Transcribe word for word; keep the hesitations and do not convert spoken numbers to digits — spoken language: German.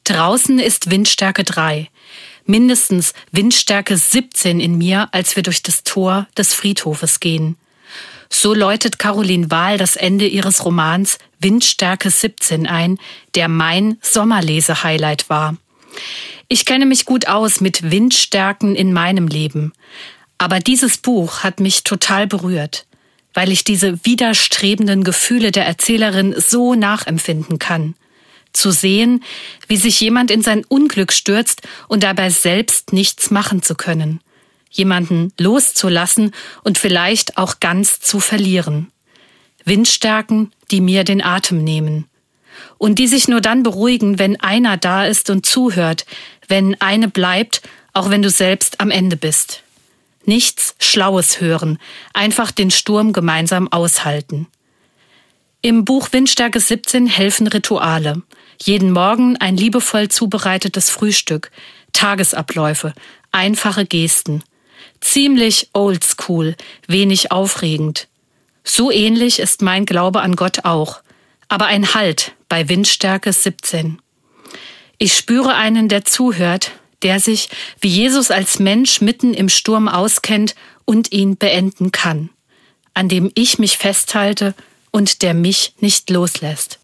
Draußen ist Windstärke drei. Mindestens Windstärke siebzehn in mir, als wir durch das Tor des Friedhofes gehen. So läutet Caroline Wahl das Ende ihres Romans Windstärke siebzehn ein, der mein Sommerlese-Highlight war. Ich kenne mich gut aus mit Windstärken in meinem Leben. Aber dieses Buch hat mich total berührt, weil ich diese widerstrebenden Gefühle der Erzählerin so nachempfinden kann. Zu sehen, wie sich jemand in sein Unglück stürzt und dabei selbst nichts machen zu können. Jemanden loszulassen und vielleicht auch ganz zu verlieren. Windstärken, die mir den Atem nehmen. Und die sich nur dann beruhigen, wenn einer da ist und zuhört, wenn eine bleibt, auch wenn du selbst am Ende bist. Nichts Schlaues hören, einfach den Sturm gemeinsam aushalten. Im Buch Windstärke siebzehn helfen Rituale. Jeden Morgen ein liebevoll zubereitetes Frühstück, Tagesabläufe, einfache Gesten. Ziemlich oldschool, wenig aufregend. So ähnlich ist mein Glaube an Gott auch. Aber ein Halt bei Windstärke siebzehn. Ich spüre einen, der zuhört, der sich wie Jesus als Mensch mitten im Sturm auskennt und ihn beenden kann. An dem ich mich festhalte und der mich nicht loslässt.